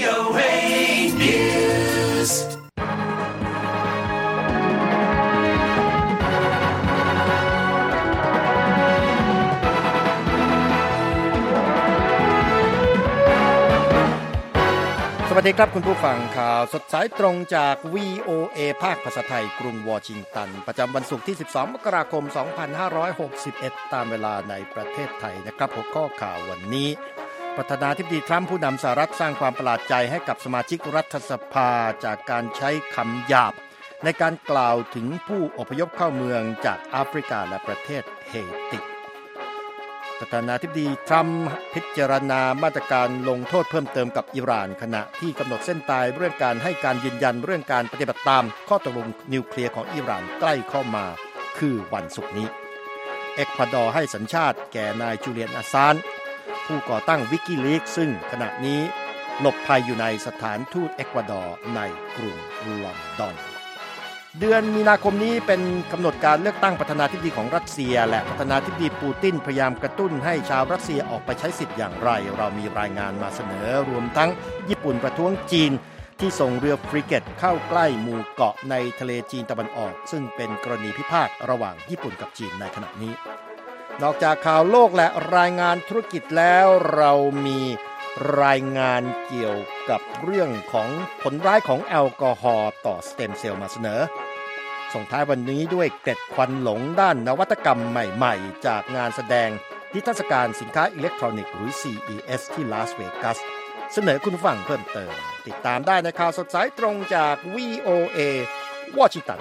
VOA News สวัสดีครับคุณผู้ฟังข่าวสดสายตรงจาก VOA ภาคภาษาไทยกรุงวอชิงตันประจำวันศุกร์ที่12มกราคม2561ตามเวลาในประเทศไทยนะครับหัวข้อข่าววันนี้ประธานาธิบดีทรัมป์ผู้นำสหรัฐสร้างความประหลาดใจให้กับสมาชิกรัฐสภาจากการใช้คำหยาบในการกล่าวถึงผู้อพยพเข้าเมืองจากแอฟริกาและประเทศเฮติประธานาธิบดีทรัมป์พิจารณามาตรการลงโทษเพิ่มเติมกับอิหร่านขณะที่กำหนดเส้นตายเรื่องการให้การยืนยันเรื่องการปฏิบัติตามข้อตกลงนิวเคลียร์ของอิหร่านใกล้เข้ามาคือวันศุกร์นี้เอกวาดอร์ให้สัญชาติแก่นายจูเลียน อาซานผู้ก่อตั้งวิกิลีกส์ซึ่งขณะนี้หลบภัยอยู่ในสถานทูตเอกวาดอร์ในกรุงลอนดอนเดือนมีนาคมนี้เป็นกำหนดการเลือกตั้งประธานาธิบดีของรัสเซียและประธานาธิบดีปูตินพยายามกระตุ้นให้ชาวรัสเซียออกไปใช้สิทธิ์อย่างไรเรามีรายงานมาเสนอรวมทั้งญี่ปุ่นประท้วงจีนที่ส่งเรือฟริเกตเข้าใกล้หมู่เกาะในทะเลจีนตะวันออกซึ่งเป็นกรณีพิพาทระหว่างญี่ปุ่นกับจีนในขณะนี้นอกจากข่าวโลกและรายงานธุรกิจแล้วเรามีรายงานเกี่ยวกับเรื่องของผลร้ายของแอลกอฮอล์ต่อสเต็มเซลล์มาเสนอส่งท้ายวันนี้ด้วยเกร็ดควันหลงด้านนวัตกรรมใหม่ๆจากงานแสดงนิทรรศการสินค้าอิเล็กทรอนิกส์หรือ CES ที่ลาสเวกัสเสนอคุณผู้ฟังเพิ่มเติมติดตามได้ในข่าวสดสายตรงจาก VOA วอชิงตัน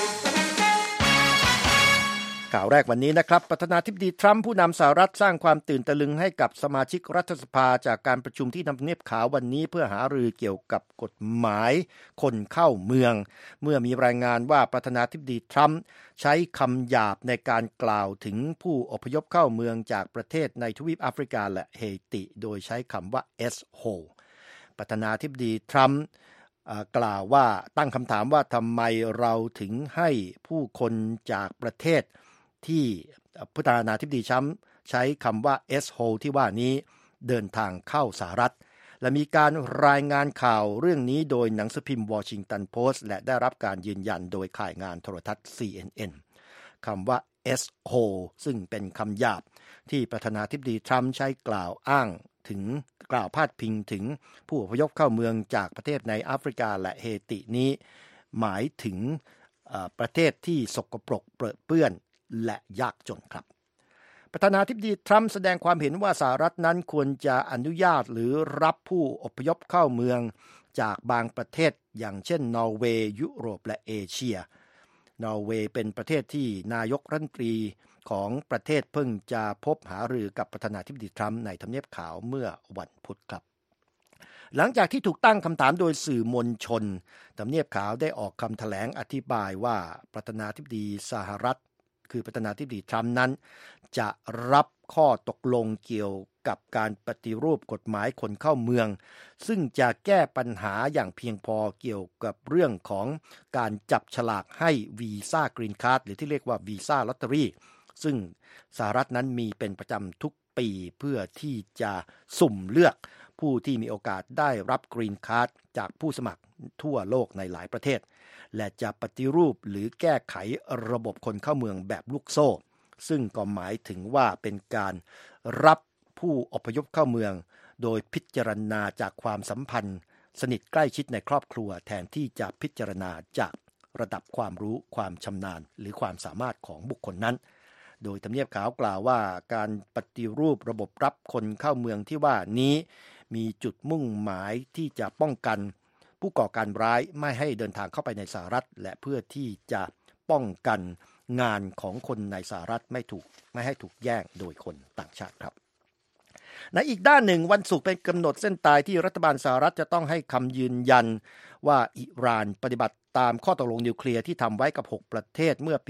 ข่าวแรกวันนี้นะครับประธานาธิบดีทรัมป์ผู้นำสหรัฐสร้างความตื่นตะลึงให้กับสมาชิกรัฐสภาจากการประชุมที่ทำเนียบขาววันนี้เพื่อหารือเกี่ยวกับกฎหมายคนเข้าเมืองเมื่อมีรายงานว่าประธานาธิบดีทรัมป์ใช้คำหยาบในการกล่าวถึงผู้อพยพเข้าเมืองจากประเทศในทวีปแอฟริกาและเฮติโดยใช้คำว่า S-hole ประธานาธิบดีทรัมป์กล่าวว่าตั้งคำถามว่าทำไมเราถึงให้ผู้คนจากประเทศที่ประธานาธิบดีทรัมป์ใช้คำว่า S-hole ที่ว่านี้เดินทางเข้าสหรัฐและมีการรายงานข่าวเรื่องนี้โดยหนังสือพิมพ์วอชิงตันโพสต์และได้รับการยืนยันโดยข่ายงานโทรทัศน์ CNN คำว่า S-hole ซึ่งเป็นคำหยาบที่ประธานาธิบดีทรัมป์ใช้กล่าวพาดพิงถึงผู้อพยพเข้าเมืองจากประเทศในแอฟริกาและเฮตินี้หมายถึงประเทศที่สกปรกเปรอะเปื้อนและยากจนครับประธานาธิบดีทรัมป์แสดงความเห็นว่าสหรัฐนั้นควรจะอนุญาตหรือรับผู้อพยพเข้าเมืองจากบางประเทศอย่างเช่นนอร์เวย์ยุโรปและเอเชียนอร์เวย์เป็นประเทศที่นายกรัฐมนตรีของประเทศเพิ่งจะพบหารือกับประธานาธิบดีทรัมป์ในทำเนียบขาวเมื่อวันพุธครับหลังจากที่ถูกตั้งคำถามโดยสื่อมวลชนทำเนียบขาวได้ออกคำแถลงอธิบายว่าประธานาธิบดีสหรัฐคือประธานาธิบดีทรัมป์นั้นจะรับข้อตกลงเกี่ยวกับการปฏิรูปกฎหมายคนเข้าเมืองซึ่งจะแก้ปัญหาอย่างเพียงพอเกี่ยวกับเรื่องของการจับฉลากให้วีซ่ากรีนการ์ดหรือที่เรียกว่าวีซ่าลอตเตอรี่ซึ่งสหรัฐนั้นมีเป็นประจำทุกปีเพื่อที่จะสุ่มเลือกผู้ที่มีโอกาสได้รับกรีนการ์ดจากผู้สมัครทั่วโลกในหลายประเทศและจะปฏิรูปหรือแก้ไขระบบคนเข้าเมืองแบบลูกโซ่ซึ่งก็หมายถึงว่าเป็นการรับผู้อพยพเข้าเมืองโดยพิจารณาจากความสัมพันธ์สนิทใกล้ชิดในครอบครัวแทนที่จะพิจารณาจากระดับความรู้ความชำนาญหรือความสามารถของบุคคลนั้นโดยทำเนียบขาวกล่าวว่าการปฏิรูประบบรับคนเข้าเมืองที่ว่านี้มีจุดมุ่งหมายที่จะป้องกันผู้ก่อการร้ายไม่ให้เดินทางเข้าไปในสหรัฐและเพื่อที่จะป้องกันงานของคนในสหรัฐไม่ให้ถูกแย่งโดยคนต่างชาติครับในอีกด้านหนึ่งวันศุกร์เป็นกำหนดเส้นตายที่รัฐบาลสหรัฐจะต้องให้คำยืนยันว่าอิหร่านปฏิบัติตามข้อตกลงนิวเคลียร์ที่ทำไว้กับ6ประเทศเมื่อปี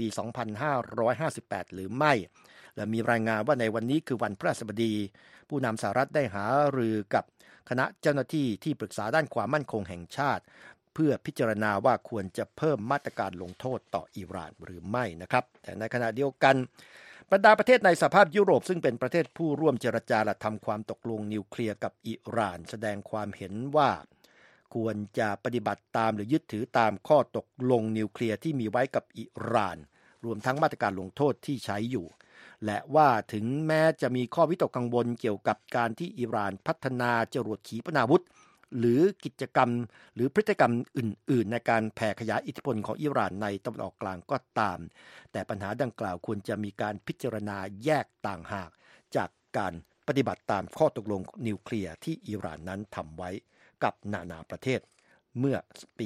2558 หรือไม่และมีรายงานว่าในวันนี้คือวันพฤหัสบดีผู้นำสหรัฐได้หารือกับคณะเจ้าหน้าที่ที่ปรึกษาด้านความมั่นคงแห่งชาติเพื่อพิจารณาว่าควรจะเพิ่มมาตรการลงโทษต่ออิหร่านหรือไม่นะครับแต่ในขณะเดียวกันบรรดาประเทศในสหภาพยุโรปซึ่งเป็นประเทศผู้ร่วมเจรจาและทำความตกลงนิวเคลียร์กับอิหร่านแสดงความเห็นว่าควรจะปฏิบัติตามหรือยึดถือตามข้อตกลงนิวเคลียร์ที่มีไว้กับอิหร่านรวมทั้งมาตรการลงโทษที่ใช้อยู่และว่าถึงแม้จะมีข้อวิตกกังวลเกี่ยวกับการที่อิหร่านพัฒนาจรวดขีปนาวุธหรือกิจกรรมหรือพฤติกรรมอื่นๆในการแผ่ขยายอิทธิพลของอิหร่านในตะวันออกกลางก็ตามแต่ปัญหาดังกล่าวควรจะมีการพิจารณาแยกต่างหากจากการปฏิบัติตามข้อตกลงนิวเคลียร์ที่อิหร่านนั้นทำไว้กับนานาประเทศเมื่อปี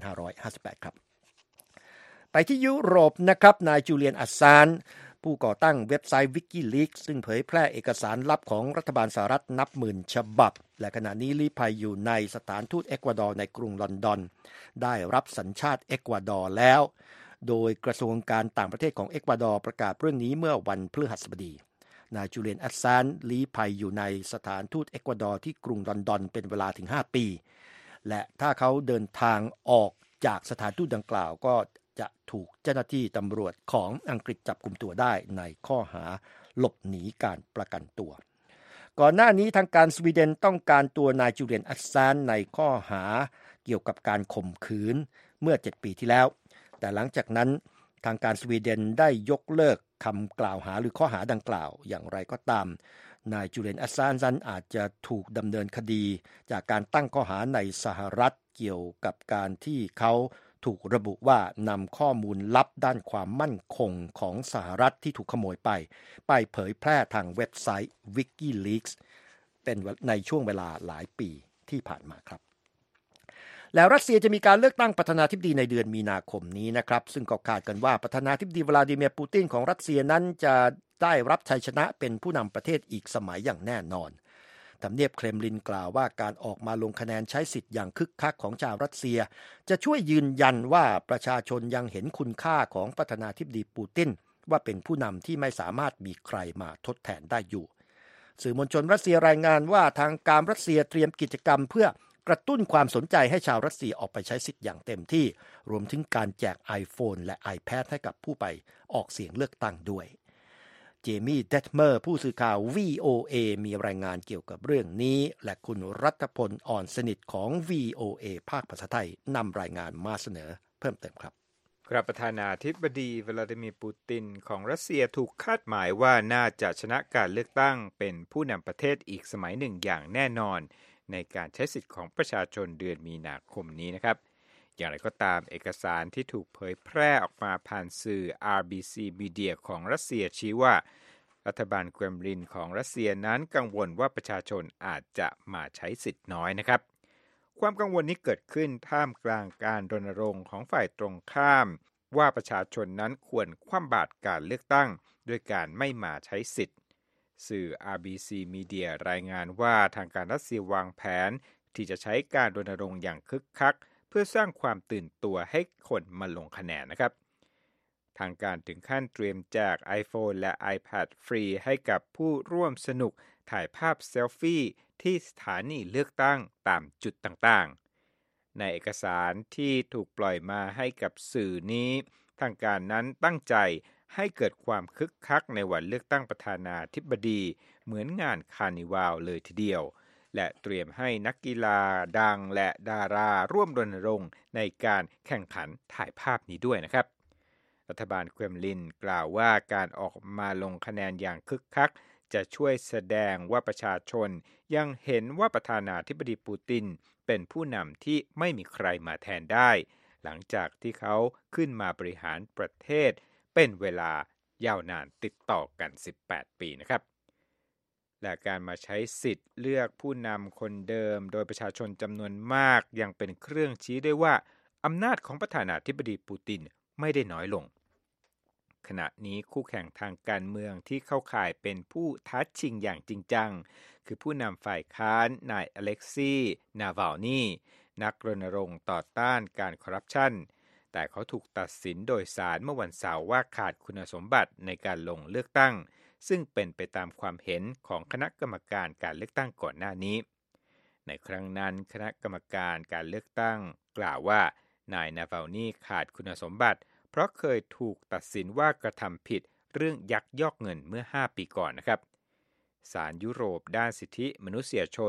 2558 ครับไปที่ยุโรปนะครับนายจูเลียน อัสซานผู้ก่อตั้งเว็บไซต์ WikiLeaks ซึ่งเผยแพร่เอกสารลับของรัฐบาลสหรัฐนับหมื่นฉบับและขณะนี้ลี้ภัยอยู่ในสถานทูตเอกวาดอร์ในกรุงลอนดอนได้รับสัญชาติเอกวาดอร์แล้วโดยกระทรวงการต่างประเทศของเอกวาดอร์ประกาศเรื่องนี้เมื่อวันพฤหัสบดีนายจูเลียน อัสซานลี้ภัยอยู่ในสถานทูตเอกวาดอร์ที่กรุงลอนดอนเป็นเวลาถึง5ปีและถ้าเขาเดินทางออกจากสถานทูตดังกล่าวก็จะถูกเจ้าหน้าที่ตำรวจของอังกฤษจับกุมตัวได้ในข้อหาหลบหนีการประกันตัวก่อนหน้านี้ทางการสวีเดนต้องการตัวนายจูเลียน อัสซานในข้อหาเกี่ยวกับการข่มขืนเมื่อ7ปีที่แล้วแต่หลังจากนั้นทางการสวีเดนได้ยกเลิกคำกล่าวหาหรือข้อหาดังกล่าวอย่างไรก็ตามนายจูเลียน อัสซานอาจจะถูกดำเนินคดีจากการตั้งข้อหาในสหรัฐเกี่ยวกับการที่เขาถูกระบุว่านำข้อมูลลับด้านความมั่นคงของสหรัฐที่ถูกขโมยไปเผยแพร่ทางเว็บไซต์ WikiLeaks เป็นในช่วงเวลาหลายปีที่ผ่านมาครับแล้วรัสเซียจะมีการเลือกตั้งประธานาธิบดีในเดือนมีนาคมนี้นะครับซึ่งก็คาดกันว่าประธานาธิบดีวลาดิเมียร์ปูตินของรัสเซียนั้นจะได้รับชัยชนะเป็นผู้นำประเทศอีกสมัยอย่างแน่นอนทำเนียบเครมลินกล่าวว่าการออกมาลงคะแนนใช้สิทธิ์อย่างคึกคักของชาวรัสเซียจะช่วยยืนยันว่าประชาชนยังเห็นคุณค่าของประธานาธิบดีปูตินว่าเป็นผู้นำที่ไม่สามารถมีใครมาทดแทนได้อยู่สื่อมวลชนรัสเซียรายงานว่าทางการรัสเซียเตรียมกิจกรรมเพื่อกระตุ้นความสนใจให้ชาวรัสเซียออกไปใช้สิทธิ์อย่างเต็มที่รวมถึงการแจก iPhone และ iPad ให้กับผู้ไปออกเสียงเลือกตั้งด้วยเจมี่ เดทเมอร์ผู้สื่อข่าว VOA มีรายงานเกี่ยวกับเรื่องนี้และคุณรัฐพล อ่อนสนิทของ VOA ภาคภาษาไทยนำรายงานมาเสนอเพิ่มเติมครับประธานาธิบดีวลาดิเมียร์ปูตินของรัสเซียถูกคาดหมายว่าน่าจะชนะการเลือกตั้งเป็นผู้นำประเทศอีกสมัยหนึ่งอย่างแน่นอนในการใช้สิทธิ์ของประชาชนเดือนมีนาคมนี้นะครับอย่างไรก็ตามเอกสารที่ถูกเผยแพร่ออกมาผ่านสื่อ RBC Media ของรัสเซียชี้ว่ารัฐบาลเครมลินของรัสเซียนั้นกังวลว่าประชาชนอาจจะมาใช้สิทธิ์น้อยนะครับความกังวลนี้เกิดขึ้นท่ามกลางการรณรงค์ของฝ่ายตรงข้ามว่าประชาชนนั้นควรคว่ำบาตรการเลือกตั้งด้วยการไม่มาใช้สิทธิ์สื่อ RBC Media รายงานว่าทางการรัสเซียวางแผนที่จะใช้การรณรงค์อย่างคึกคักเพื่อสร้างความตื่นตัวให้คนมาลงคะแนนนะครับทางการถึงขั้นเตรียมแจก iPhone และ iPad ฟรีให้กับผู้ร่วมสนุกถ่ายภาพเซลฟี่ที่สถานีเลือกตั้งตามจุดต่างๆในเอกสารที่ถูกปล่อยมาให้กับสื่อนี้ทางการนั้นตั้งใจให้เกิดความคึกคักในวันเลือกตั้งประธานาธิบดีเหมือนงานคาร์นิวัลเลยทีเดียวและเตรียมให้นักกีฬาดังและดาราร่วมรณรงค์ในการแข่งขันถ่ายภาพนี้ด้วยนะครับรัฐบาลเครมลินกล่าวว่าการออกมาลงคะแนนอย่างคึกคักจะช่วยแสดงว่าประชาชนยังเห็นว่าประธานาธิบดีปูตินเป็นผู้นำที่ไม่มีใครมาแทนได้หลังจากที่เขาขึ้นมาบริหารประเทศเป็นเวลายาวนานติดต่อกัน18ปีนะครับและการมาใช้สิทธิ์เลือกผู้นำคนเดิมโดยประชาชนจำนวนมากยังเป็นเครื่องชี้ได้ว่าอำนาจของประธานาธิบดีปูตินไม่ได้น้อยลงขณะนี้คู่แข่งทางการเมืองที่เข้าข่ายเป็นผู้ท้าชิงอย่างจริงจังคือผู้นำฝ่ายค้านนายอเล็กซีนาวาลนีนักรณรงค์ต่อต้านการคอร์รัปชันแต่เขาถูกตัดสินโดยศาลเมื่อวันเสาร์ว่าขาดคุณสมบัติในการลงเลือกตั้งซึ่งเป็นไปตามความเห็นของคณะกรรมการการเลือกตั้งก่อนหน้านี้ในครั้งนั้นคณะกรรมการการเลือกตั้งกล่าวว่านายนาวาลนีขาดคุณสมบัติเพราะเคยถูกตัดสินว่ากระทำผิดเรื่องยักยอกเงินเมื่อ5ปีก่อนนะครับศาลยุโรปด้านสิทธิมนุษยชน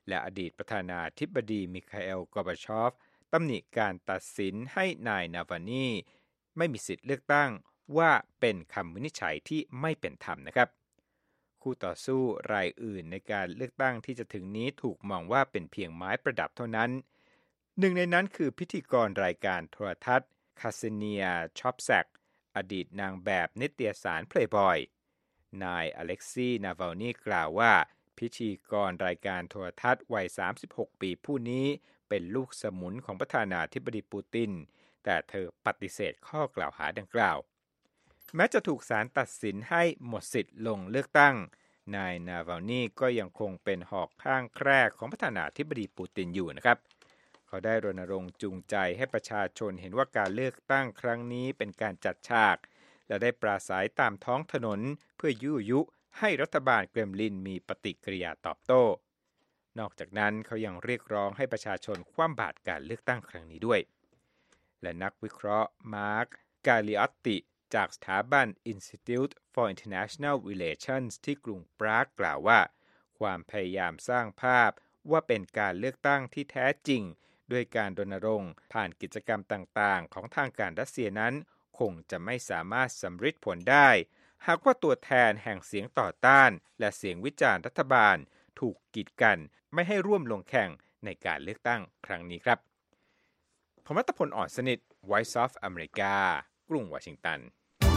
และอดีตประธานาธิบดีมิคาเอล กอร์บาชอฟตำหนิการตัดสินให้นายนาวานีไม่มีสิทธิ์เลือกตั้งว่าเป็นคำวินิจฉัยที่ไม่เป็นธรรมนะครับคู่ต่อสู้รายอื่นในการเลือกตั้งที่จะถึงนี้ถูกมองว่าเป็นเพียงไม้ประดับเท่านั้นหนึ่งในนั้นคือพิธีกรรายการโทรทัศน์คาเซเนียชอปแซกอดีตนางแบบนิตยสาร Playboy นายอเล็กซีนาวานีกล่าวว่าพิธีกรรายการโทรทัศน์วัย36ปีผู้นี้เป็นลูกสมุนของประธานาธิบดีปูตินแต่เธอปฏิเสธข้อกล่าวหาดังกล่าวแม้จะถูกศาลตัดสินให้หมดสิทธิ์ลงเลือกตั้งนายนาวานีก็ยังคงเป็นหอกข้างแคร่ของประธานาธิบดีปูตินอยู่นะครับเขาได้รณรงค์จูงใจให้ประชาชนเห็นว่าการเลือกตั้งครั้งนี้เป็นการจัดฉากและได้ปราศัยตามท้องถนนเพื่อยั่วยุให้รัฐบาลเกรมลินมีปฏิกิริยาตอบโต้นอกจากนั้นเขายังเรียกร้องให้ประชาชนคว่ำบาตรการเลือกตั้งครั้งนี้ด้วยและนักวิเคราะห์มาร์ค กาลิออตติจากสถาบัน Institute for International Relations ที่กรุงปรากกล่าวว่าความพยายามสร้างภาพว่าเป็นการเลือกตั้งที่แท้จริงด้วยการรณรงค์ผ่านกิจกรรมต่างๆของทางการรัสเซียนั้นคงจะไม่สามารถสำฤทธิ์ผลได้หากว่าตัวแทนแห่งเสียงต่อต้านและเสียงวิจารณ์รัฐบาลถูกกีดกันไม่ให้ร่วมลงแข่งในการเลือกตั้งครั้งนี้ครับผมรัตพล อ่อนสนิท Voice of America กรุงวอชิงตัน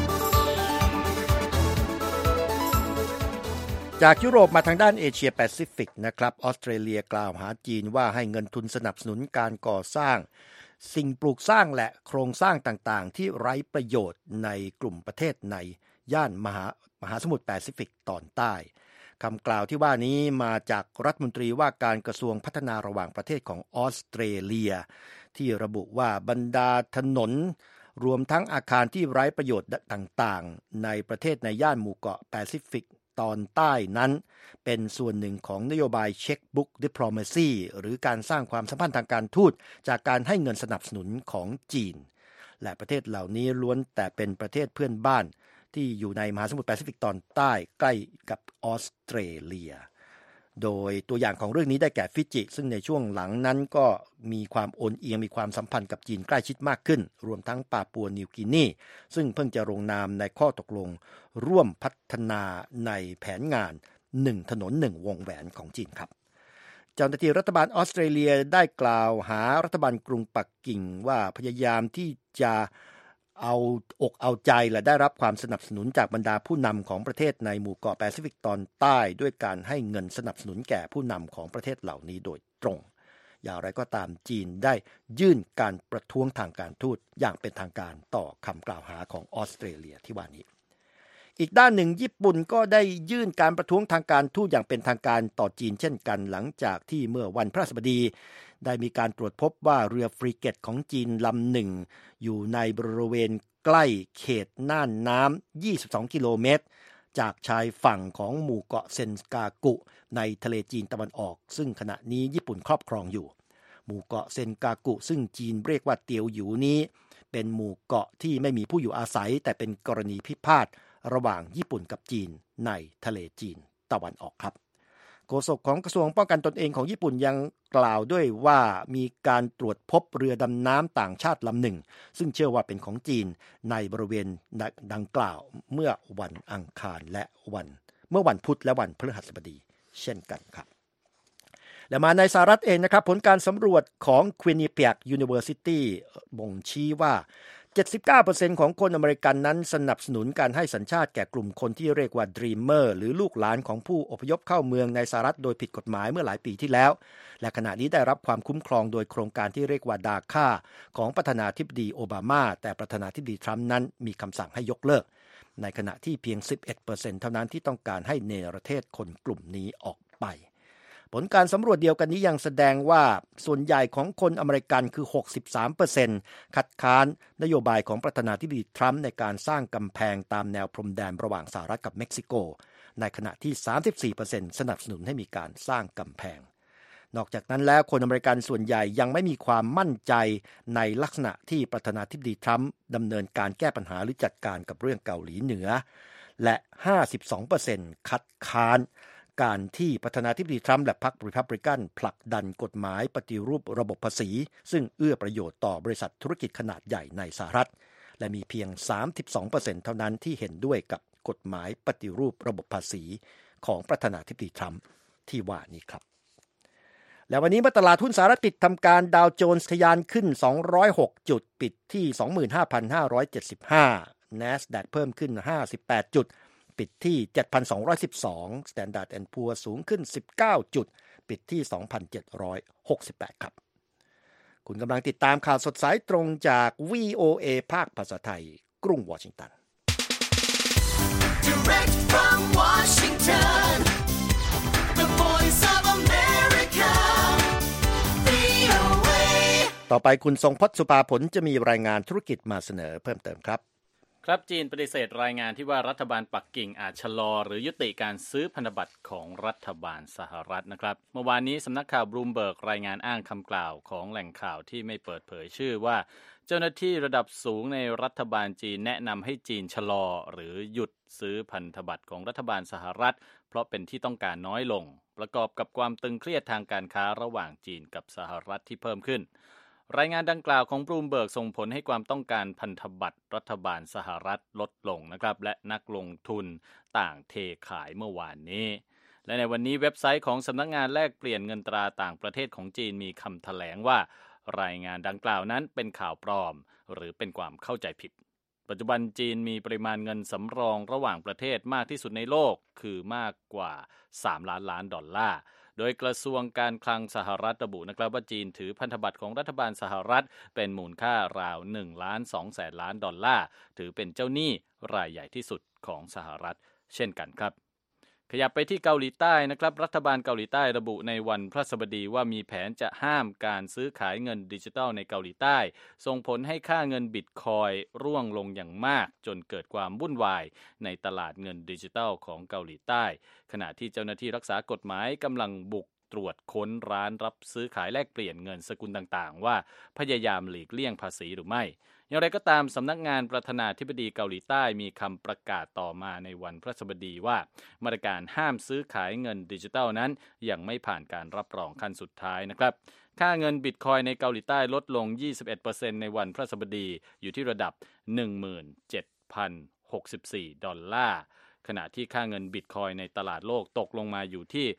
จากยุโรปมาทางด้านเอเชียแปซิฟิกนะครับออสเตรเลียกล่าวหาจีนว่าให้เงินทุนสนับสนุนการก่อสร้างสิ่งปลูกสร้างและโครงสร้างต่างๆที่ไร้ประโยชน์ในกลุ่มประเทศในย่านมหาสมุทรแปซิฟิกตอนใต้คำกล่าวที่ว่านี้มาจากรัฐมนตรีว่าการกระทรวงพัฒนาระหว่างประเทศของออสเตรเลียที่ระบุว่าบรรดาถนนรวมทั้งอาคารที่ไร้ประโยชน์ต่างๆในประเทศในย่านหมู่เกาะแปซิฟิกตอนใต้นั้นเป็นส่วนหนึ่งของนโยบายเช็คบุ๊กดิปโลมาซีหรือการสร้างความสัมพันธ์ทางการทูตจากการให้เงินสนับสนุนของจีนและประเทศเหล่านี้ล้วนแต่เป็นประเทศเพื่อนบ้านที่อยู่ในมหาสมุทรแปซิฟิกตอนใต้ใกล้กับออสเตรเลียโดยตัวอย่างของเรื่องนี้ได้แก่ฟิจิซึ่งในช่วงหลังนั้นก็มีความโอนเอียงมีความสัมพันธ์กับจีนใกล้ชิดมากขึ้นรวมทั้งปาปัวนิวกินีซึ่งเพิ่งจะลงนามในข้อตกลงร่วมพัฒนาในแผนงาน1ถนน1วงแหวนของจีนครับเจ้าหน้าที่รัฐบาลออสเตรเลียได้กล่าวหารัฐบาลกรุงปักกิ่งว่าพยายามที่จะเอาอกเอาใจและได้รับความสนับสนุนจากบรรดาผู้นำของประเทศในหมู่เกาะแปซิฟิกตอนใต้ด้วยการให้เงินสนับสนุนแก่ผู้นำของประเทศเหล่านี้โดยตรงอย่างไรก็ตามจีนได้ยื่นการประท้วงทางการทูตอย่างเป็นทางการต่อคำกล่าวหาของออสเตรเลียที่ว่านี้อีกด้านหนึ่งญี่ปุ่นก็ได้ยื่นการประท้วงทางการทูตอย่างเป็นทางการต่อจีนเช่นกันหลังจากที่เมื่อวันพฤหัสบดีได้มีการตรวจพบว่าเรือฟรีเกตของจีนลำหนึ่งอยู่ในบริเวณใกล้เขตน่านน้ำ22กิโลเมตรจากชายฝั่งของหมู่เกาะเซนกากุในทะเลจีนตะวันออกซึ่งขณะนี้ญี่ปุ่นครอบครองอยู่หมู่เกาะเซนกากุซึ่งจีนเรียกว่าเตียวหยูนี้เป็นหมู่เกาะที่ไม่มีผู้อยู่อาศัยแต่เป็นกรณีพิพาทระหว่างญี่ปุ่นกับจีนในทะเลจีนตะวันออกครับโฆษกของกระทรวงป้องกันตนเองของญี่ปุ่นยังกล่าวด้วยว่ามีการตรวจพบเรือดำน้ำต่างชาติลำหนึ่งซึ่งเชื่อว่าเป็นของจีนในบริเวณดังกล่าวเมื่อวันอังคารและเมื่อวันพุธและวันพฤหัสบดีเช่นกันครับและมาในสหรัฐเองนะครับผลการสำรวจของ Quinnipiac University บ่งชี้ว่า79% ของคนอเมริกันนั้นสนับสนุนการให้สัญชาติแก่กลุ่มคนที่เรียกว่า Dreamer หรือลูกหลานของผู้อพยพเข้าเมืองในสหรัฐโดยผิดกฎหมายเมื่อหลายปีที่แล้วและขณะนี้ได้รับความคุ้มครองโดยโครงการที่เรียกว่า DACA ของประธานาธิบดีโอบามาแต่ประธานาธิบดีทรัมป์นั้นมีคำสั่งให้ยกเลิกในขณะที่เพียง 11% เท่านั้นที่ต้องการให้เนรเทศคนกลุ่มนี้ออกไปผลการสำรวจเดียวกันนี้ยังแสดงว่าส่วนใหญ่ของคนอเมริกันคือ 63% คัดค้านนโยบายของประธานาธิบดีทรัมป์ในการสร้างกำแพงตามแนวพรมแดนระหว่างสหรัฐกับเม็กซิโกในขณะที่ 34% สนับสนุนให้มีการสร้างกำแพงนอกจากนั้นแล้วคนอเมริกันส่วนใหญ่ยังไม่มีความมั่นใจในลักษณะที่ประธานาธิบดีทรัมป์ดำเนินการแก้ปัญหาหรือจัดการกับเรื่องเกาหลีเหนือและ 52% คัดค้านการที่ประธานาธิบดีทรัมป์และพรรครีพับลิกันผลักดันกฎหมายปฏิรูประบบภาษีซึ่งเอื้อประโยชน์ต่อบริษัทธุรกิจขนาดใหญ่ในสหรัฐและมีเพียง 32% เท่านั้นที่เห็นด้วยกับกฎหมายปฏิรูประบบภาษีของประธานาธิบดีทรัมป์ที่ว่านี้ครับและวันนี้เมื่อตลาดหุ้นสหรัฐปิดทำการดาวโจนส์ทะยานขึ้น206จุดปิดที่ 25,575 NASDAQ เพิ่มขึ้น58จุดปิดที่ 7,212 Standard & Poor's สูงขึ้น19จุดปิดที่ 2,768 ครับคุณกำลังติดตามข่าวสดสายตรงจาก VOA ภาคภาษาไทยกรุงวอชิงตัน Direct from Washington, the voice of America, VOA. ต่อไปคุณทรงพจน์สุภาผลจะมีรายงานธุรกิจมาเสนอเพิ่มเติมครับครับจีนปฏิเสธรายงานที่ว่ารัฐบาลปักกิ่งอาจชะลอหรือยุติการซื้อพันธบัตรของรัฐบาลสหรัฐนะครับเมื่อวานนี้สำนักข่าวบลูมเบิร์กรายงานอ้างคำกล่าวของแหล่งข่าวที่ไม่เปิดเผยชื่อว่าเจ้าหน้าที่ระดับสูงในรัฐบาลจีนแนะนำให้จีนชะลอหรือหยุดซื้อพันธบัตรของรัฐบาลสหรัฐเพราะเป็นที่ต้องการน้อยลงประกอบกับความตึงเครียดทางการค้าระหว่างจีนกับสหรัฐที่เพิ่มขึ้นรายงานดังกล่าวของบลูมเบิร์กส่งผลให้ความต้องการพันธบัตรรัฐบาลสหรัฐลดลงนะครับและนักลงทุนต่างเทขายเมื่อวานนี้และในวันนี้เว็บไซต์ของสำนักงานแลกเปลี่ยนเงินตราต่างประเทศของจีนมีคำแถลงว่ารายงานดังกล่าวนั้นเป็นข่าวปลอมหรือเป็นความเข้าใจผิดปัจจุบันจีนมีปริมาณเงินสำรองระหว่างประเทศมากที่สุดในโลกคือมากกว่า3 ล้านดอลลาร์โดยกระทรวงการคลังสหรัฐระบุนะครับว่าจีนถือพันธบัตรของรัฐบาลสหรัฐเป็นมูลค่าราว1.2 ล้านดอลลาร์ถือเป็นเจ้าหนี้รายใหญ่ที่สุดของสหรัฐเช่นกันครับขยับไปที่เกาหลีใต้นะครับรัฐบาลเกาหลีใต้ระบุในวันพฤหัสบดีว่ามีแผนจะห้ามการซื้อขายเงินดิจิทัลในเกาหลีใต้ส่งผลให้ค่าเงินบิตคอยน์ร่วงลงอย่างมากจนเกิดความวุ่นวายในตลาดเงินดิจิทัลของเกาหลีใต้ขณะที่เจ้าหน้าที่รักษากฎหมายกำลังบุกตรวจค้นร้านรับซื้อขายแลกเปลี่ยนเงินสกุลต่างๆว่าพยายามหลีกเลี่ยงภาษีหรือไม่อย่างไรก็ตามสำนักงานประธานาธิบดีเกาหลีใต้มีคำประกาศต่อมาในวันพฤหัสบดีว่ามาตรการห้ามซื้อขายเงินดิจิทัลนั้นยังไม่ผ่านการรับรองขั้นสุดท้ายนะครับค่าเงินบิตคอยน์ในเกาหลีใต้ลดลง 21% ในวันพฤหัสบดีอยู่ที่ระดับ 17,064 ดอลลาร์ขณะที่ค่าเงินบิตคอยน์ในตลาดโลกตกลงมาอยู่ที่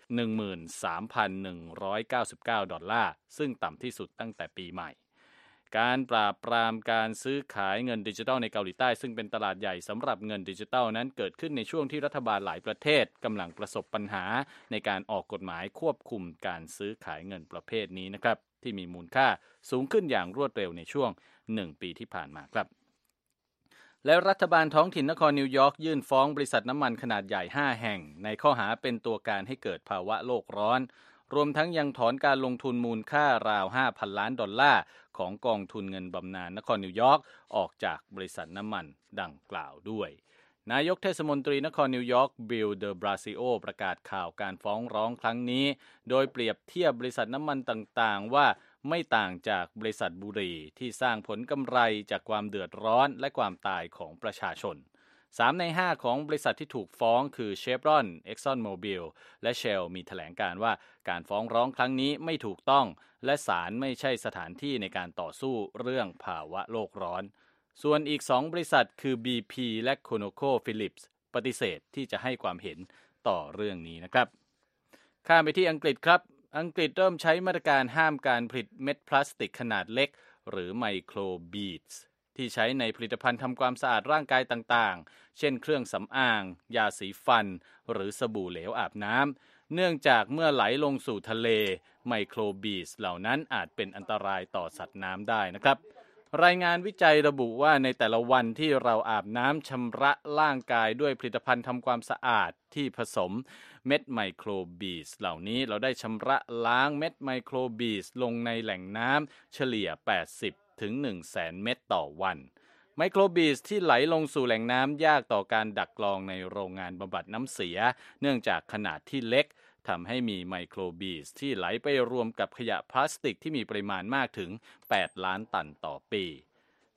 13,199 ดอลลาร์ซึ่งต่ำที่สุดตั้งแต่ปีใหม่การปราบปรามการซื้อขายเงินดิจิทัลในเกาหลีใต้ซึ่งเป็นตลาดใหญ่สำหรับเงินดิจิทัลนั้นเกิดขึ้นในช่วงที่รัฐบาลหลายประเทศกำลังประสบปัญหาในการออกกฎหมายควบคุมการซื้อขายเงินประเภทนี้นะครับที่มีมูลค่าสูงขึ้นอย่างรวดเร็วในช่วง1 ปีที่ผ่านมาครับและรัฐบาลท้องถิ่นนครนิวยอร์กยื่นฟ้องบริษัทน้ำมันขนาดใหญ่5แห่งในข้อหาเป็นตัวการให้เกิดภาวะโลกร้อนรวมทั้งยังถอนการลงทุนมูลค่าราว 5,000 ล้านดอลลาร์ของกองทุนเงินบำนาญนครนิวยอร์กออกจากบริษัทน้ำมันดังกล่าวด้วยนายกเทศมนตรีนครนิวยอร์กบิลเดอ บราซิโอประกาศข่าวการฟ้องร้องครั้งนี้โดยเปรียบเทียบบริษัทน้ำมันต่างๆว่าไม่ต่างจากบริษัทบุหรี่ที่สร้างผลกำไรจากความเดือดร้อนและความตายของประชาชน3 ใน 5ของบริษัทที่ถูกฟ้องคือ Chevron, ExxonMobil และ Shell มีแถลงการว่าการฟ้องร้องครั้งนี้ไม่ถูกต้องและศาลไม่ใช่สถานที่ในการต่อสู้เรื่องภาวะโลกร้อนส่วนอีก2บริษัทคือ BP และ ConocoPhillips ปฏิเสธที่จะให้ความเห็นต่อเรื่องนี้นะครับข้ามไปที่อังกฤษครับอังกฤษเริ่มใช้มาตรการห้ามการผลิตเม็ดพลาสติกขนาดเล็กหรือไมโครบีดส์ที่ใช้ในผลิตภัณฑ์ทำความสะอาดร่างกายต่างๆเช่นเครื่องสำอางยาสีฟันหรือสบู่เหลวอาบน้ำเนื่องจากเมื่อไหลลงสู่ทะเลไมโครบีดส์เหล่านั้นอาจเป็นอันตรายต่อสัตว์น้ำได้นะครับรายงานวิจัยระบุว่าในแต่ละวันที่เราอาบน้ำชำระร่างกายด้วยผลิตภัณฑ์ทำความสะอาดที่ผสมเม็ดไมโครบีดส์เหล่านี้เราได้ชำระล้างเม็ดไมโครบีดส์ลงในแหล่งน้ำเฉลี่ย80 ถึง 100,000 เม็ดต่อวันไมโครบีดส์ที่ไหลลงสู่แหล่งน้ำยากต่อการดักกรองในโรงงานบำบัดน้ำเสียเนื่องจากขนาดที่เล็กทำให้มีไมโครบีดส์ที่ไหลไปรวมกับขยะพลาสติกที่มีปริมาณมากถึง8 ล้านตันต่อปี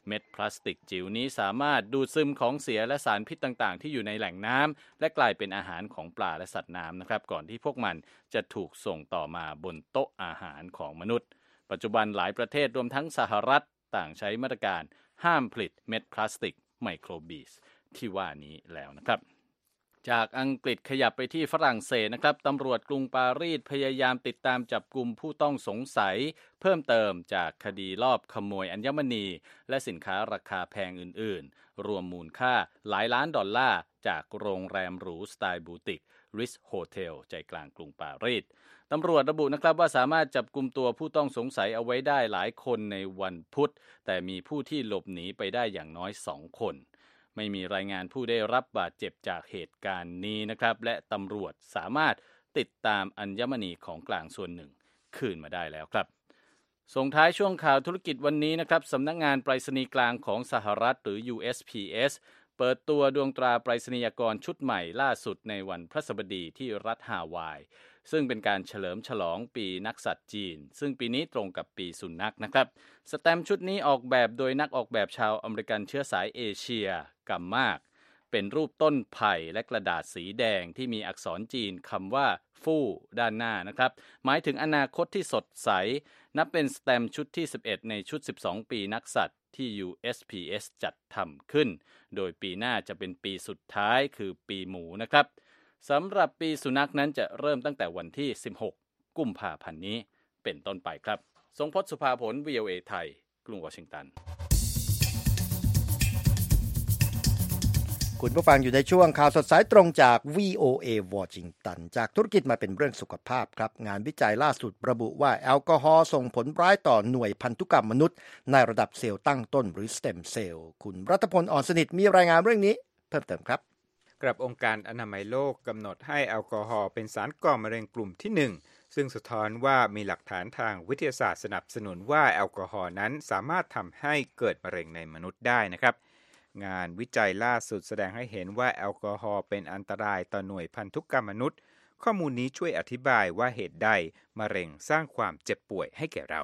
เม็ดพลาสติกจิ๋วนี้สามารถดูดซึมของเสียและสารพิษต่างๆที่อยู่ในแหล่งน้ำและกลายเป็นอาหารของปลาและสัตว์น้ำนะครับก่อนที่พวกมันจะถูกส่งต่อมาบนโต๊ะอาหารของมนุษย์ปัจจุบันหลายประเทศรวมทั้งสหรัฐต่างใช้มาตรการห้ามผลิตเม็ดพลาสติกไมโครบีสที่ว่านี้แล้วนะครับจากอังกฤษขยับไปที่ฝรั่งเศสนะครับตำรวจกรุงปารีสพยายามติดตามจับกุมผู้ต้องสงสัยเพิ่มเติมจากคดีลอบขโมยอัญมณีและสินค้าราคาแพงอื่นๆรวมมูลค่าหลายล้านดอลลาร์จากโรงแรมหรูสไตล์บูติก Ritz Hotel ใจกลางกรุงปารีสตำรวจระบุนะครับว่าสามารถจับกุมตัวผู้ต้องสงสัยเอาไว้ได้หลายคนในวันพุธแต่มีผู้ที่หลบหนีไปได้อย่างน้อย2 คนไม่มีรายงานผู้ได้รับบาดเจ็บจากเหตุการณ์นี้นะครับและตำรวจสามารถติดตามอัญมณีของกลางส่วนหนึ่งคืนมาได้แล้วครับส่งท้ายช่วงข่าวธุรกิจวันนี้นะครับสำนักงานไปรษณีย์กลางของสหรัฐหรือ USPS เปิดตัวดวงตราไปรษณียากรชุดใหม่ล่าสุดในวันพฤหัสบดีที่รัฐฮาวายซึ่งเป็นการเฉลิมฉลองปีนักสัตว์จีนซึ่งปีนี้ตรงกับปีสุนัขนะครับสแตมป์ชุดนี้ออกแบบโดยนักออกแบบชาวอเมริกันเชื้อสายเอเชียกัมมากเป็นรูปต้นไผ่และกระดาษสีแดงที่มีอักษรจีนคำว่าฟู่ด้านหน้านะครับหมายถึงอนาคตที่สดใสนับเป็นสแตมป์ชุดที่11ในชุด12ปีนักสัตว์ที่ USPS จัดทำขึ้นโดยปีหน้าจะเป็นปีสุดท้ายคือปีหมูนะครับสำหรับปีสุนัขนั้นจะเริ่มตั้งแต่วันที่16กุมภาพันธ์นี้เป็นต้นไปครับทรงพจน์สุภาผล VOA ไทยกรุงวอชิงตันคุณผู้ฟังอยู่ในช่วงข่าวสดสายตรงจาก VOA วอชิงตันจากธุรกิจมาเป็นเรื่องสุขภาพครับงานวิจัยล่าสุดระบุว่าแอลกอฮอล์ส่งผลร้ายต่อหน่วยพันธุกรรมมนุษย์ในระดับเซลล์ตั้งต้นหรือสเต็มเซลล์คุณรัฐพล อ่อนสนิทมีรายงานเรื่องนี้เพิ่มเติมครับกับองค์การอนามัยโลกกำหนดให้แอลกอฮอล์เป็นสารก่อมะเร็งกลุ่มที่1ซึ่งสะท้อนว่ามีหลักฐานทางวิทยาศาสตร์สนับสนุนว่าแอลกอฮอล์นั้นสามารถทำให้เกิดมะเร็งในมนุษย์ได้นะครับงานวิจัยล่าสุดแสดงให้เห็นว่าแอลกอฮอล์เป็นอันตรายต่อหน่วยพันธุกรรมมนุษย์ข้อมูลนี้ช่วยอธิบายว่าเหตุใดมะเร็งสร้างความเจ็บป่วยให้แก่เรา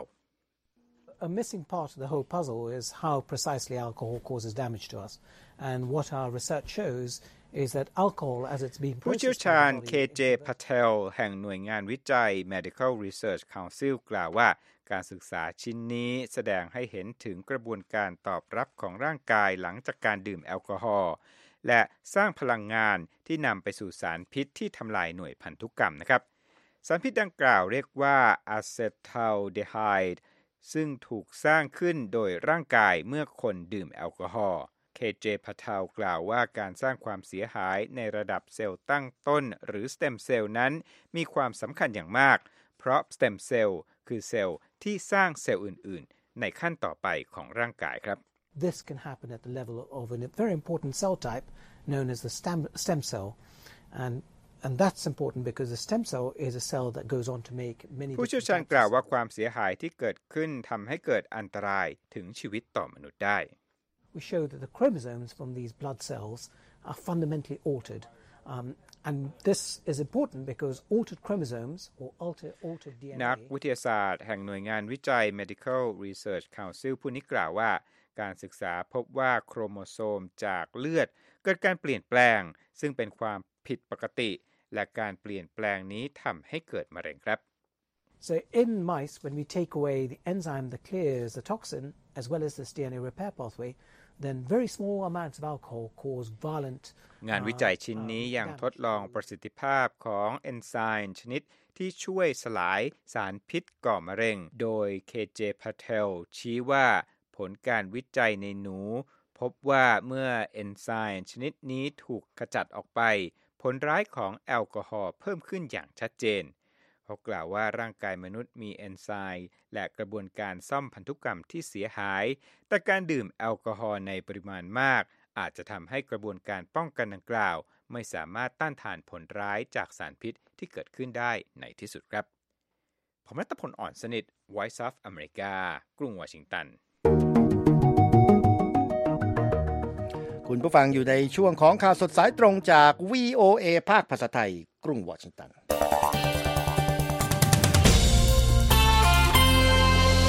A missing part of the whole puzzle is how precisely alcohol causes damage to us and what our research shows is that alcohol as it's being ผู้เชี่ยวชาญ KJ Patel แห่งหน่วยงานวิจัย Medical Research Council กล่าวว่าการศึกษาชิ้นนี้แสดงให้เห็นถึงกระบวนการตอบรับของร่างกายหลังจากการดื่มแอลกอฮอล์และสร้างพลังงานที่นำไปสู่สารพิษที่ทำลายหน่วยพันธุกรรมนะครับสารพิษดังกล่าวเรียกว่าอะเซทัลเดไฮด์ซึ่งถูกสร้างขึ้นโดยร่างกายเมื่อคนดื่มแอลกอฮอล์ KJ Patel กล่าวว่าการสร้างความเสียหายในระดับเซลล์ตั้งต้นหรือสเต็มเซลล์นั้นมีความสำคัญอย่างมากเพราะสเต็มเซลล์คือเซลล์ที่สร้างเซลล์อื่นๆในขั้นต่อไปของร่างกายครับ This can happen at the level of a very important cell type known as the stem cell and that's important because the stem cell is a cell that goes on to make many ผู้เชี่ยวชาญกล่าวว่าความเสียหายที่เกิดขึ้นทำให้เกิดอันตรายถึงชีวิตต่อมนุษย์ได้ We show that the chromosomes from these blood cells are fundamentally altered and this is important because altered chromosomes or altered DNA นักวิทยาศาสตร์แห่งหน่วยงานวิจัย Medical Research Council ผู้นี้กล่าวว่าการศึกษาพบว่าโครโมโซมจากเลือดเกิดการเปลี่ยนแปลงซึ่งเป็นความผิดปกติและการเปลี่ยนแปลงนี้ทำให้เกิดมะเร็งครับ So in mice when we take away the enzyme that clears the toxin as well as this DNA repair pathway then very small amounts of alcohol cause violent งานวิจัยชิ้นนี้ยังทดลองประสิทธิภาพของเอนไซม์ชนิดที่ช่วยสลายสารพิษก่อมะเร็งโดย KJ Patel ชี้ว่าผลการวิจัยในหนูพบว่าเมื่อเอนไซม์ชนิดนี้ถูกขจัดออกไปผลร้ายของแอลกอฮอล์เพิ่มขึ้นอย่างชัดเจนเขากล่าวว่าร่างกายมนุษย์มีเอนไซม์และกระบวนการซ่อมพันธุกรรมที่เสียหายแต่การดื่มแอลกอฮอล์ในปริมาณมากอาจจะทำให้กระบวนการป้องกันดังกล่าวไม่สามารถต้านทานผลร้ายจากสารพิษที่เกิดขึ้นได้ในที่สุดครับผมรัตพล อ่อนสนิท Voice of America กรุงวอชิงตันคุณผู้ฟังอยู่ในช่วงของข่าวสดสายตรงจาก VOA ภาคภาษาไทยกรุงวอชิงตันส่ง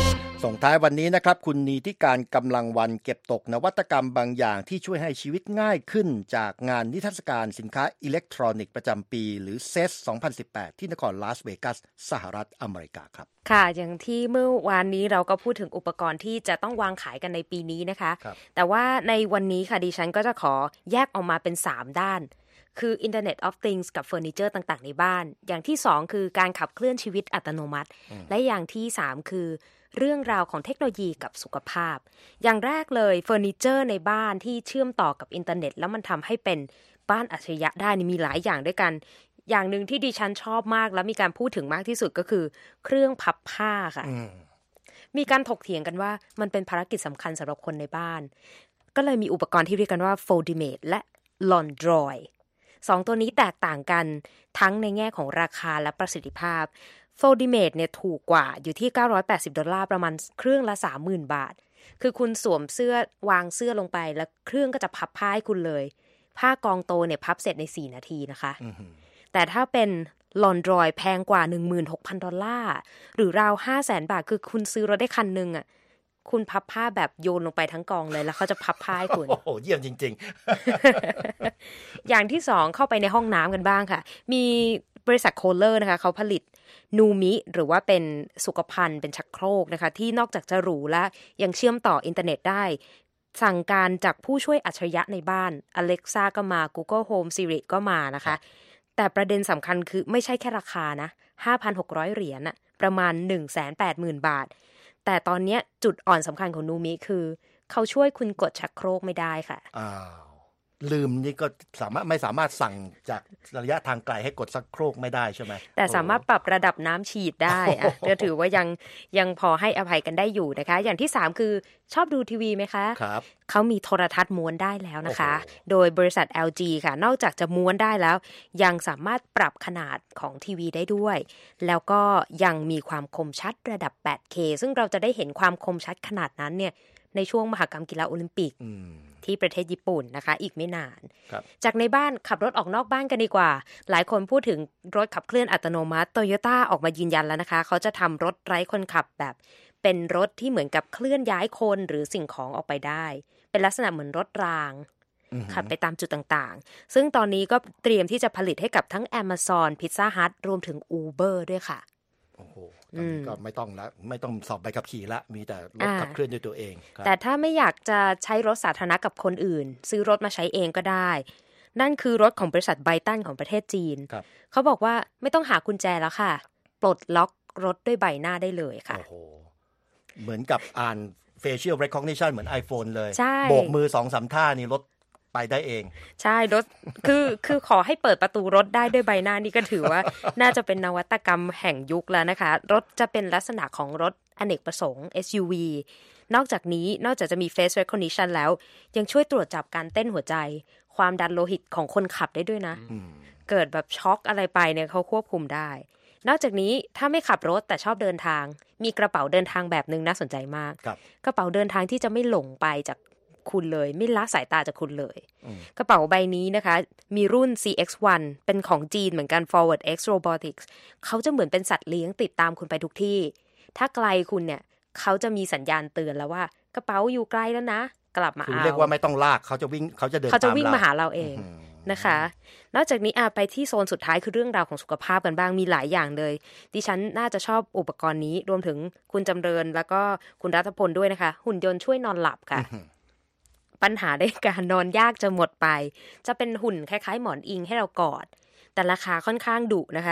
ส่งท้ายวันนี้นะครับคุณนีที่การกำลังวันเก็บตกนวัตกรรมบางอย่างที่ช่วยให้ชีวิตง่ายขึ้นจากงานนิทรรศการสินค้าอิเล็กทรอนิกส์ประจำปีหรือ CES 2018 ที่นครลาสเวกัสสหรัฐอเมริกาครับค่ะอย่างที่เมื่อวานนี้เราก็พูดถึงอุปกรณ์ที่จะต้องวางขายกันในปีนี้นะคะแต่ว่าในวันนี้ค่ะดิฉันก็จะขอแยกออกมาเป็น3ด้านคือ Internet of Things กับเฟอร์นิเจอร์ต่างๆในบ้านอย่างที่2คือการขับเคลื่อนชีวิตอัตโนมัติและอย่างที่3คือเรื่องราวของเทคโนโลยีกับสุขภาพอย่างแรกเลยเฟอร์นิเจอร์ในบ้านที่เชื่อมต่อกับอินเทอร์เน็ตแล้วมันทำให้เป็นบ้านอัจฉริยะได้มีหลายอย่างด้วยกันอย่างหนึ่งที่ดิฉันชอบมากและมีการพูดถึงมากที่สุดก็คือเครื่องพับผ้าค่ะมีการถกเถียงกันว่ามันเป็นภารกิจสำคัญสำหรับคนในบ้านก็เลยมีอุปกรณ์ที่เรียกกันว่า Foldimate และ Laundroid 2 ตัวนี้แตกต่างกันทั้งในแง่ของราคาและประสิทธิภาพFoldimate เนี่ยถูกกว่าอยู่ที่$980ประมาณเครื่องละ 30,000 บาทคือคุณสวมเสื้อวางเสื้อลงไปแล้วเครื่องก็จะพับผ้าให้คุณเลยผ้ากองโตเนี่ยพับเสร็จใน4 นาทีนะคะแต่ถ้าเป็น Laundroid แพงกว่า$16,000หรือราว 500,000 บาทคือคุณซื้อรถได้คันนึงอ่ะคุณพับผ้าแบบโยนลงไปทั้งกองเลยแล้วเขาจะพับผ้าให้คุณโอ้โหเยี่ยมจริงๆ อย่างที่2เข้าไปในห้องน้ำกันบ้างค่ะมีบริษัทโคลเลอร์นะคะเขาผลิตนูมิหรือว่าเป็นสุขภัณฑ์เป็นชักโครกนะคะที่นอกจากจะหรูแล้วยังเชื่อมต่ออินเทอร์เน็ตได้สั่งการจากผู้ช่วยอัจฉริยะในบ้าน Alexa ก็มา Google Home Siri ก็มานะคะแต่ประเด็นสำคัญคือไม่ใช่แค่ราคานะ $5,600 เหรียญน่ะประมาณ 180,000 บาทแต่ตอนนี้จุดอ่อนสำคัญของนูมิคือเขาช่วยคุณกดชักโครกไม่ได้ค่ะลืมนี่ก็ไม่สามารถสั่งจากระยะทางไกลให้กดชักโครกไม่ได้ใช่ไหมแต่สามารถปรับระดับน้ำฉีดได้ก็ถือว่ายังพอให้อภัยกันได้อยู่นะคะอย่างที่3คือชอบดูทีวีไหมคะครับเขามีโทรทัศน์ม้วนได้แล้วนะคะโดยบริษัท LG ค่ะนอกจากจะม้วนได้แล้วยังสามารถปรับขนาดของทีวีได้ด้วยแล้วก็ยังมีความคมชัดระดับ 8K ซึ่งเราจะได้เห็นความคมชัดขนาดนั้นเนี่ยในช่วงมหกรรมกีฬาโอลิมปิกที่ประเทศญี่ปุ่นนะคะอีกไม่นานจากในบ้านขับรถออกนอกบ้านกันดีกว่าหลายคนพูดถึงรถขับเคลื่อนอัตโนมัติ Toyota ออกมายืนยันแล้วนะคะเขาจะทำรถไร้คนขับแบบเป็นรถที่เหมือนกับเคลื่อนย้ายคนหรือสิ่งของออกไปได้เป็นลักษณะเหมือนรถรางขับไปตามจุดต่างๆซึ่งตอนนี้ก็เตรียมที่จะผลิตให้กับทั้ง Amazon Pizza Hut รวมถึง Uber ด้วยค่ะโอ้โหตอนนี้ก็ไม่ต้องสอบใบขับขี่ละมีแต่รถขับเคลื่อนด้วยตัวเองแต่ถ้าไม่อยากจะใช้รถสาธารณะกับคนอื่นซื้อรถมาใช้เองก็ได้นั่นคือรถของบริษัทไบตันของประเทศจีนเขาบอกว่าไม่ต้องหากุญแจแล้วค่ะปลดล็อกรถด้วยใบหน้าได้เลยค่ะโอ้โหเหมือนกับอ่าน facial recognition เหมือน iPhone เลยใช่โบกมือ 2-3 ท่านี่รถไปได้เองใช่รถคือขอให้เปิดประตูรถได้ด้วยใบหน้านี่ก็ถือว่าน่าจะเป็นนวัตกรรมแห่งยุคแล้วนะคะรถจะเป็นลักษณะของรถอเนกประสงค์ SUV นอกจากจะมี face recognition แล้วยังช่วยตรวจจับการเต้นหัวใจความดันโลหิตของคนขับได้ด้วยนะเกิดแบบช็อกอะไรไปเนี่ยเขาควบคุมได้นอกจากนี้ถ้าไม่ขับรถแต่ชอบเดินทางมีกระเป๋าเดินทางแบบนึงน่าสนใจมากกระเป๋าเดินทางที่จะไม่หลงไปจากคุณเลยไม่ละสายตาจากคุณเลยกระเป๋าใบนี้นะคะมีรุ่น CX1 เป็นของจีนเหมือนกัน Forward X Robotics เขาจะเหมือนเป็นสัตว์เลี้ยงติดตามคุณไปทุกที่ถ้าไกลคุณเนี่ยเขาจะมีสัญญาณเตือนแล้วว่ากระเป๋าอยู่ไกลแล้วนะกลับมาเอาคือเรียกว่าไม่ต้องลากเขาจะเดินตามเราเขาจะวิ่งมาหาเราเองนะคะนอกจากนี้ไปที่โซนสุดท้ายคือเรื่องราวของสุขภาพกันบ้างมีหลายอย่างเลยดิฉันน่าจะชอบอุปกรณ์นี้รวมถึงคุณจำเริญแล้วก็คุณรัฐพลด้วยนะคะหุ่นยนต์ช่วยนอนหลับค่ะปัญหาในการนอนยากจะหมดไปจะเป็นหุ่นคล้ายๆหมอนอิงให้เรากอดแต่ราคาค่อนข้างดุนะคะ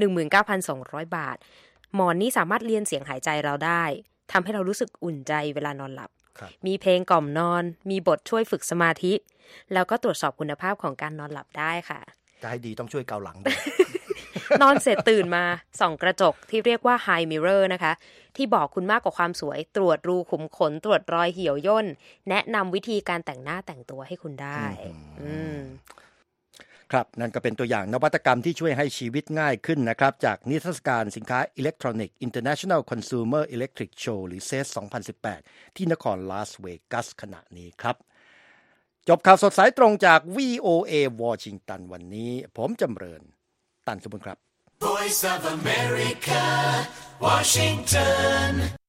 19,200 บาทหมอนนี้สามารถเลียนเสียงหายใจเราได้ทำให้เรารู้สึกอุ่นใจเวลานอนหลับมีเพลงกล่อมนอนมีบทช่วยฝึกสมาธิแล้วก็ตรวจสอบคุณภาพของการนอนหลับได้ค่ะจะให้ดีต้องช่วยเกาหลังนอนเสร็จตื่นมาส่องกระจกที่เรียกว่า High Mirror นะคะที่บอกคุณมากกว่าความสวยตรวจรูขุมขนตรวจรอยเหี่ยวย่นแนะนำวิธีการแต่งหน้าแต่งตัวให้คุณได้ครับนั่นก็เป็นตัวอย่างนวัตกรรมที่ช่วยให้ชีวิตง่ายขึ้นนะครับจากนิทรรศการสินค้าอิเล็กทรอนิกส์ International Consumer Electric Show หรือ CES 2018 ที่นครลาสเวกัสขณะนี้ครับจบข่าวสดสายตรงจาก VOA วอชิงตันวันนี้ผมจำเริญตันสมบูรณ์ครับ Voice of America, Washington